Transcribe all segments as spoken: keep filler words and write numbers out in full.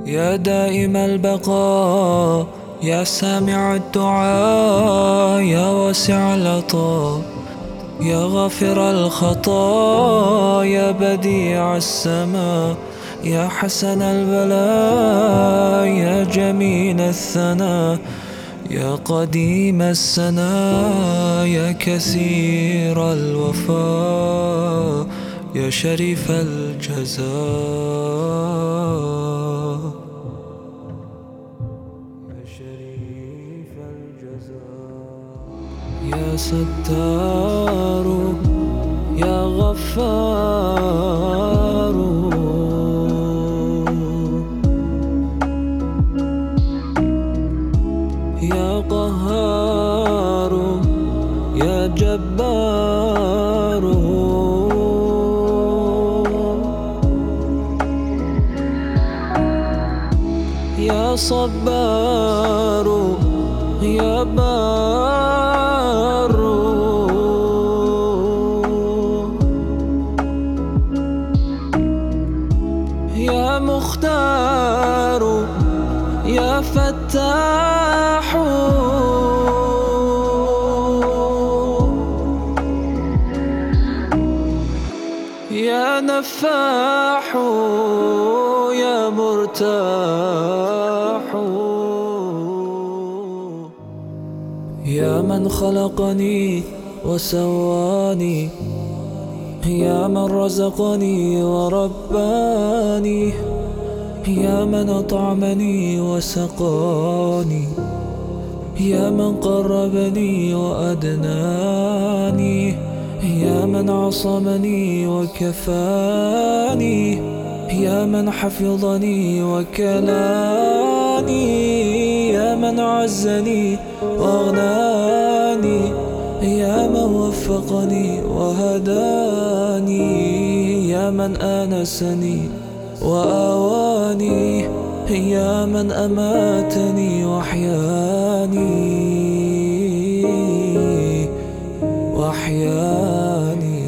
يا دائم البقاء، يا سامع الدعاء، يا واسع العطاء، يا غافر الخطا، يا بديع السماء، يا حسن البلاء، يا جميل الثناء، يا قديم السنا، يا كثير الوفاء، يا شريف الجزاء، يا شريف الجزاء، يا ستار، يا غفار، يا قهار، يا جبار، يا صبار، يا بار، يا مختار، يا فتاح، يا نفاح، يا مرتاح، يا من خلقني وسواني، يا من رزقني ورباني، يا من أطعمني وسقاني، يا من قربني وأدناني، يا من عصمني وكفاني، يا من حفظني وكلاني، يا من عزني وأغناني، يا من وفقني وهداني، يا من آنسني وآواني، يا من أماتني وأحياني وأحياني،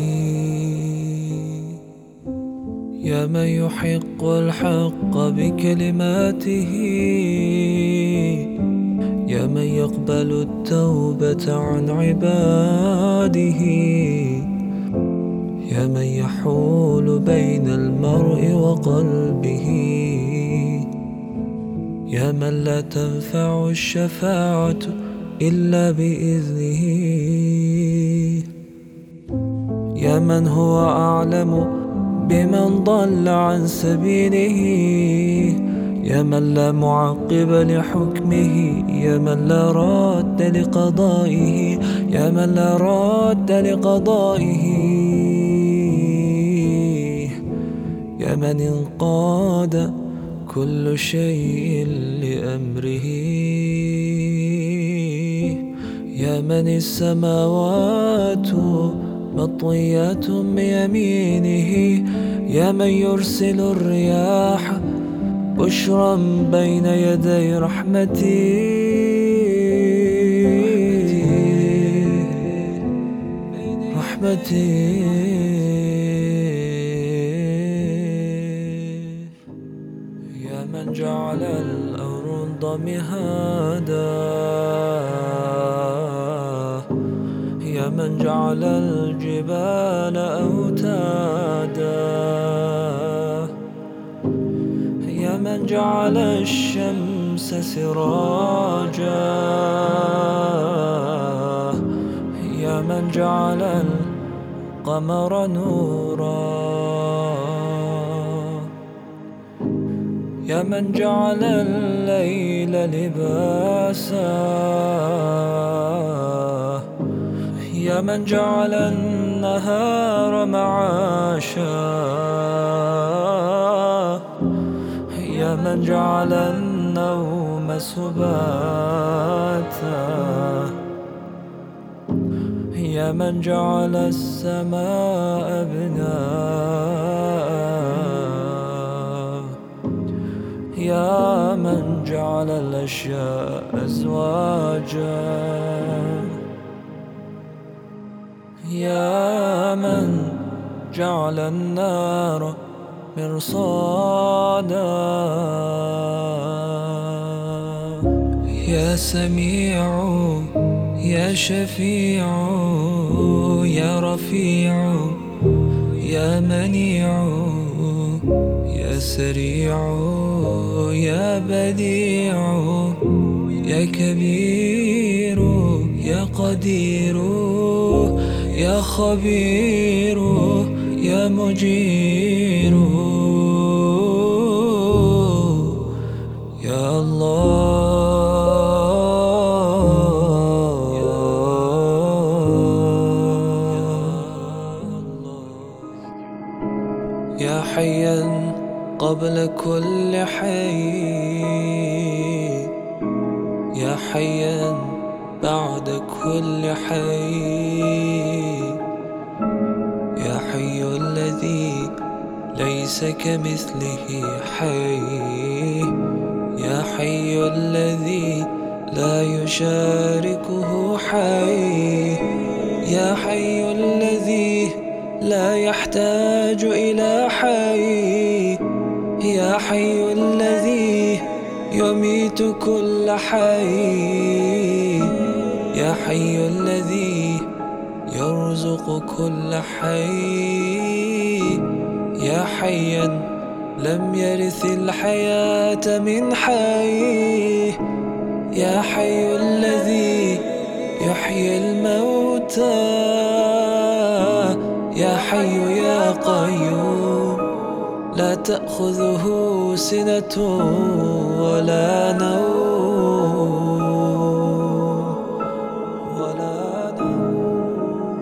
يا من يحق الحق بكلماته، يا من يقبل التوبة عن عباده، يا من يحول بين المرء وقلبه، يا من لا تنفع الشفاعة إلا بإذنه، يا من هو أعلم بمن ضل عن سبيله، يا من لا معقب لحكمه، يا من لا راد لقضائه، يا من لا راد لقضائه، يا من انقاد كل شيء لأمره، يا من السماوات مطويات بيمينه، يا من يرسل الرياح بشرا بين يدي رحمتي، رحمتي، يا من جعل الأرض مهادا، يا من جعل الجبال أوتادا، يا من جعل الشمس سراجا، يا من جعل القمر نورا، يا من جعل الليل لباسا، يا من جعل النهار معاشا، يا من جعل النوم سباتا، يا من جعل السماء بناء، يا من جعل الأشياء أزواجا، يا من جعل النار مرصادا. يا سميع يا شفيع يا رفيع يا منيع يا سريع يا بديع يا كبير يا قدير يا خبير يا مجير يا الله يا حيا قبل كل حي يا حيا بعد كل حي يا حي الذي ليس كمثله حي يا حي الذي لا يشاركه حي يا حي الذي لا يحتاج إلى حي يا حي الذي يميت كل حي يا حي الذي يرزق كل حي يا حيا لم يرث الحياة من حي يا حي الذي يحيي الموتى يا حي يا قيوم لا تأخذه سنة ولا نوم ولا نوم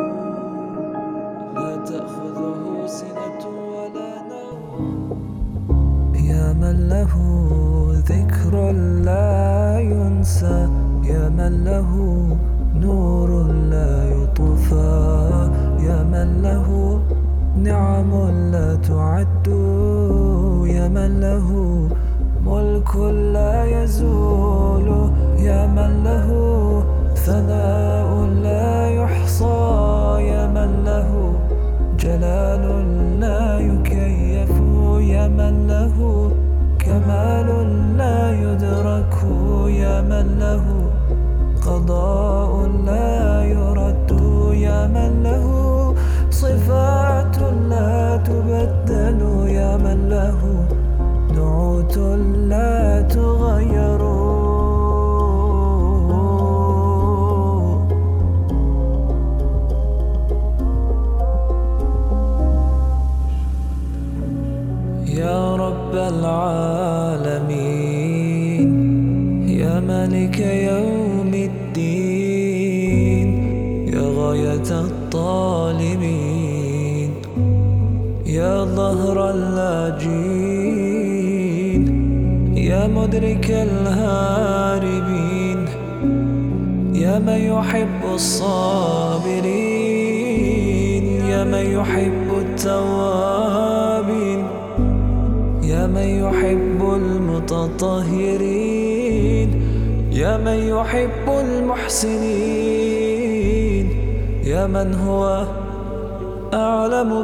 لا تأخذه سنة ولا نوم يا من له ذكر لا ينسى يا من له نور لا يطفى يا من له نعم لا تعد يا من له ملك لا يزول يا من له ثناء لا يحصى يا من له جلال لا يكيف يا من له كمال لا يدرك يا من له قضاء لا يرد يا من له صفات لا تبدل يا من له نعوت لا تغير يا رب العالمين يا مالك يوم الدين يا غاية الطالبين يا ظهر اللاجين يا مدرك الهاربين يا من يحب الصابرين يا من يحب التوابين يا من يحب المتطهرين يا من يحب المحسنين يا من هو أعلم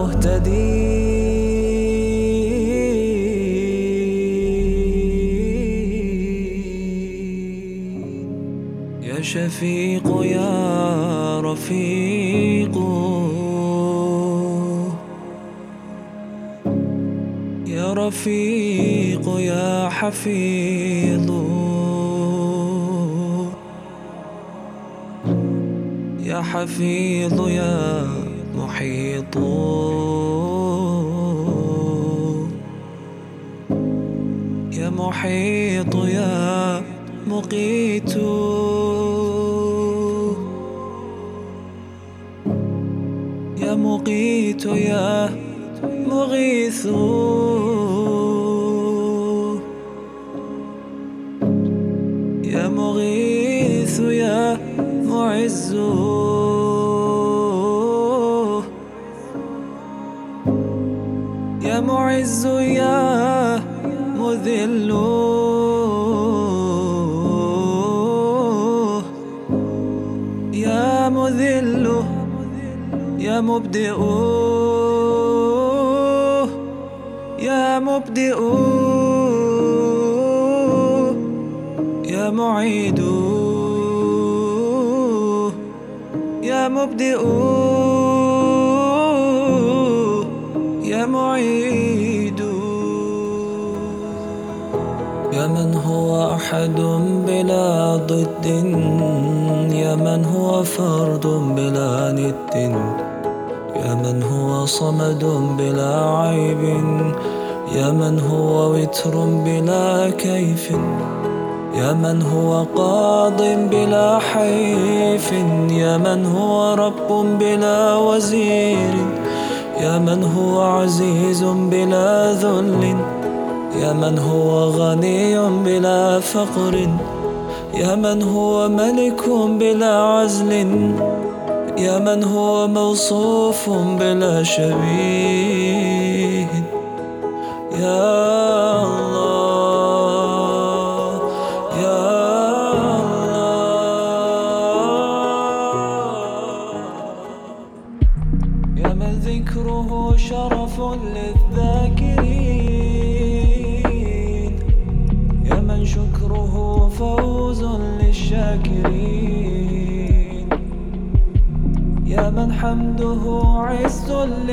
بالمهتدين يا شفيق يا رفيق يا رفيق يا حفيظ يا حفيظ يا محيط يا محيط يا مقيت يا مقيت يا مغيث يا مغيث يا معز يا معز يا مذل يا مذل يا مبدئ يا مبدئ يا يا معيد يا مبدئ يا معيد، يا من هو أحد بلا ضد، يا من هو فرد بلا ند، يا من هو صمد بلا عيب، يا من هو وتر بلا كيف، يا من هو قاض بلا حيف، يا من هو رب بلا وزير، يا من هو عزيز بلا ذل، يا من هو غني بلا فقر، يا من هو ملك بلا عزل، يا من هو موصوف بلا شبيه. يا الله يا الله، يا من ذكره شرف للذاكرين، يا من شكره فوز للشاكرين، يا من حمده عز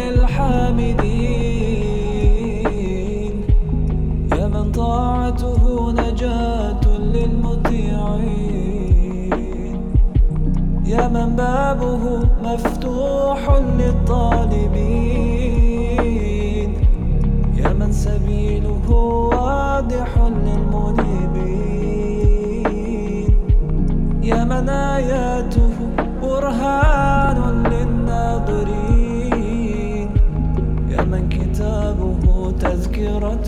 للحامدين، يا من طاعته نجاة للمطيعين، يا من بابه مفتوح للطالبين، يا من سبيله واضح للمنيبين، يا من آياته برهان للناظرين، يا من كتابه تذكرة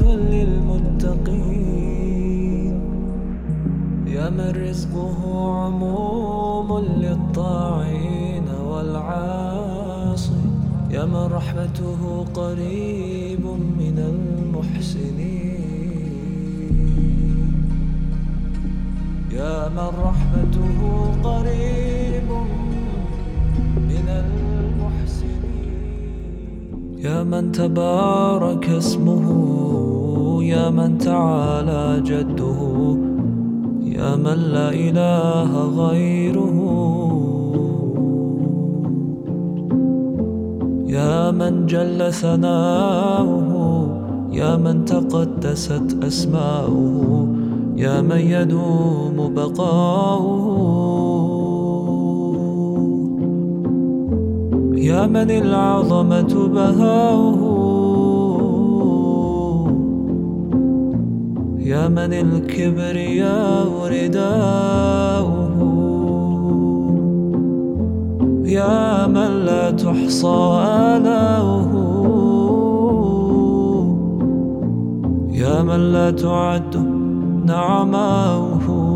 للمتقين، يا من رزقه عموم للطاعين والعاصي، يا من رحمته قريب من المحسنين، يا من رحمته قريب من المحسنين، يا من تبارك اسمه، يا من تعالى جده، يا من لا إله غيره، يا من جل ثناؤه، يا من تقدست أسماؤه، يا من يدوم بقاؤه، يا من العظمة بهاؤه، يا من الكبرياء رداؤه، يا من لا تحصى آلاؤه، يا من لا تعد نعماؤه،